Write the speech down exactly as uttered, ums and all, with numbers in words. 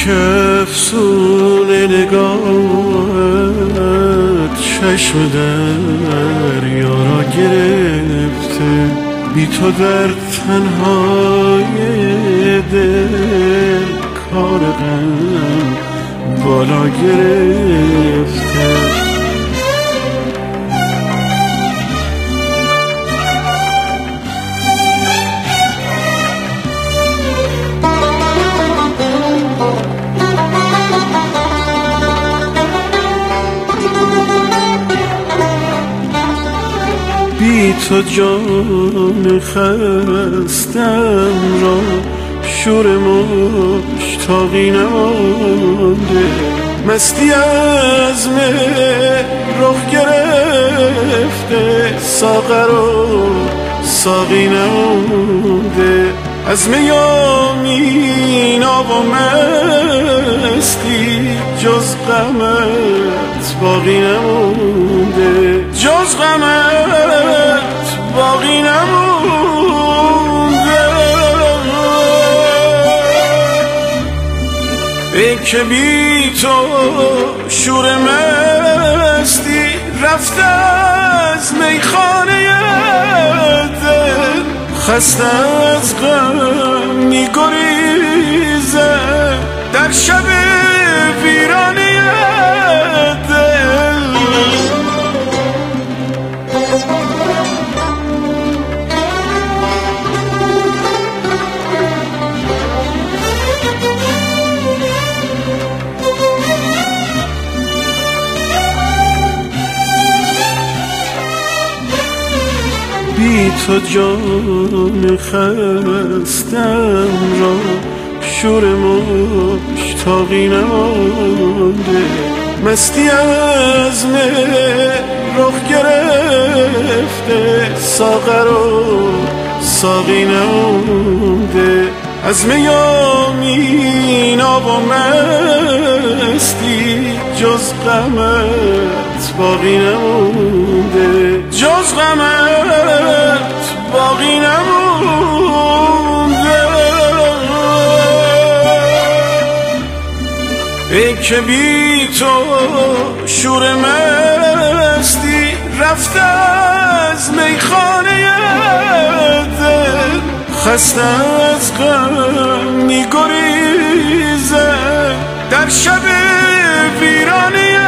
که افسون نگاهت چشم دریا را گرفته، بی تو در تنهای دل کار غم بالا گرفته. بی تو جان خستم را شور مشتاقی نمانده، مستی از مه رخ گرفته، ساغر و ساقی نمانده، از میامینا و مستی جز غمت باقی نمونده، جز غمت باقی نمونده. ای که بی تو شور مستی رفته از میخانه دل، خسته از غم میگریزه در شب ویرانه دل. بی تو جان خستم را شور مشتاقی نمانده، مستی از مه رخ گرفته، ساغر و ساقی نمانده، از میامینا و مستی جز غمت باقی نمونده، جز غمت باقی نمونده. ای که بی تو شور مستی رفته از میخانه دل، خسته از غم میگریزه در شب ویرانه